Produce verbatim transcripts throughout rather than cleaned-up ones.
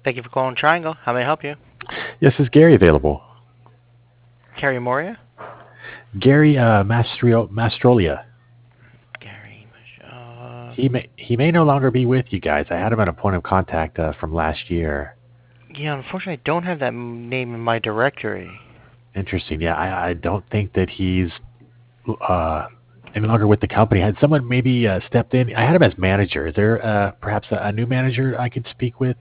Thank you for calling Triangle. How may I help you? Yes, is Gary available? Carrie Moria? Gary uh, Mastrio- Mastrolia. Gary, uh, He may he may no longer be with you guys. I had him at a point of contact uh, from last year. yeah, unfortunately, I don't have that m- name in my directory. Interesting. Yeah, I, I don't think that he's uh, any longer with the company. Had someone maybe uh, stepped in? I had him as manager. Is there uh, perhaps a, a new manager I could speak with?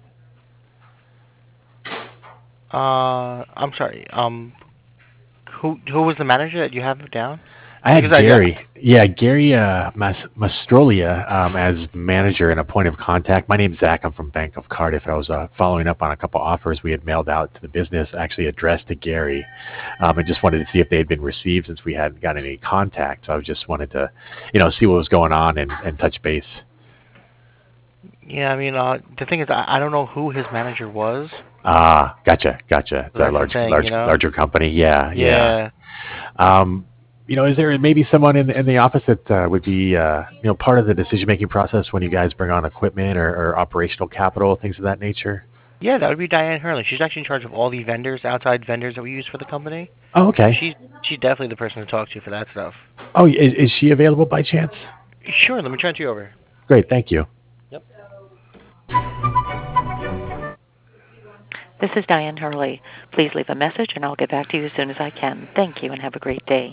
Uh, I'm sorry. Um, who who was the manager that you have down? I Because had I, Gary. Yeah, Gary uh, Mas- Mastrolia um, as manager and a point of contact. My name's Zach. I'm from Bank of Cardiff. I was uh, following up on a couple offers we had mailed out to the business, actually addressed to Gary. Um, I just wanted to see if they had been received since we hadn't gotten any contact. So I just wanted to, you know, see what was going on and, and touch base. yeah, I mean, uh, the thing is, I, I don't know who his manager was. Ah, gotcha, gotcha. It's So a that's the large, thing, large, you know. larger company. Yeah, yeah. Yeah, Um, you know, is there maybe someone in in the office that uh, would be uh, you know part of the decision making process when you guys bring on equipment or, or operational capital, things of that nature? yeah, that would be Diane Hurley. She's actually in charge of all the vendors, outside vendors that we use for the company. Oh, So okay. she's she's definitely the person to talk to for that stuff. Oh, is, is she available by chance? Sure, let me transfer you over. Great, thank you. Yep. This is Diane Hurley. Please leave a message and I'll get back to you as soon as I can. Thank you and have a great day.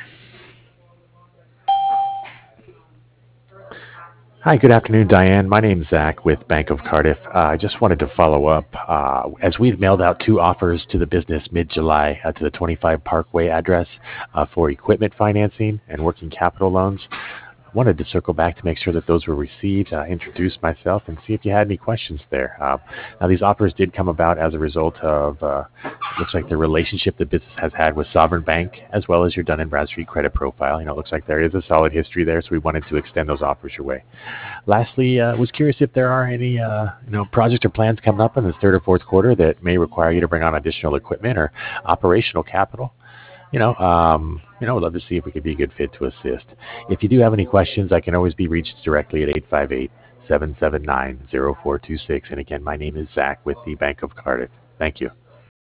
Hi, good afternoon, Diane. My name's Zach with Bank of Cardiff. Uh, I just wanted to follow up. Uh, as we've mailed out two offers to the business mid-July uh, to the twenty-five Parkway address uh, for equipment financing and working capital loans, I wanted to circle back to make sure that those were received, uh, introduce myself, and see if you had any questions there. Uh, now, these offers did come about as a result of, uh, it looks like the relationship the business has had with Sovereign Bank, as well as your Dun and Bradstreet credit profile. You know, it looks like there is a solid history there, so we wanted to extend those offers your way. Lastly, uh, was curious if there are any, uh, you know, projects or plans coming up in the third or fourth quarter that may require you to bring on additional equipment or operational capital. You know, um, you know, I'd love to see if we could be a good fit to assist. If you do have any questions, I can always be reached directly at eight five eight, seven seven nine, zero four two six. And again, my name is Zach with the Bank of Cardiff. Thank you.